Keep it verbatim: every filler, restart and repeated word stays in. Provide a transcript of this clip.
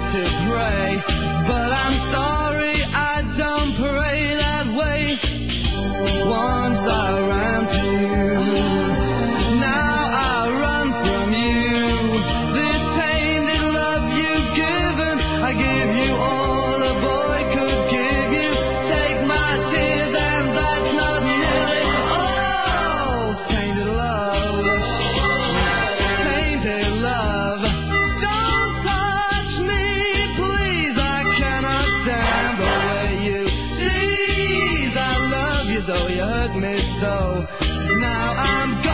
to pray, but I'm sorry I don't pray that way. Once I ran to you, now I run from you. This tainted love you've given, I give you all a boy could give you. Take my tears and that's not nearly all. Tainted love, tainted love. Don't touch me, please, I cannot stand the way you tease. I love you though you hurt me so. Now I'm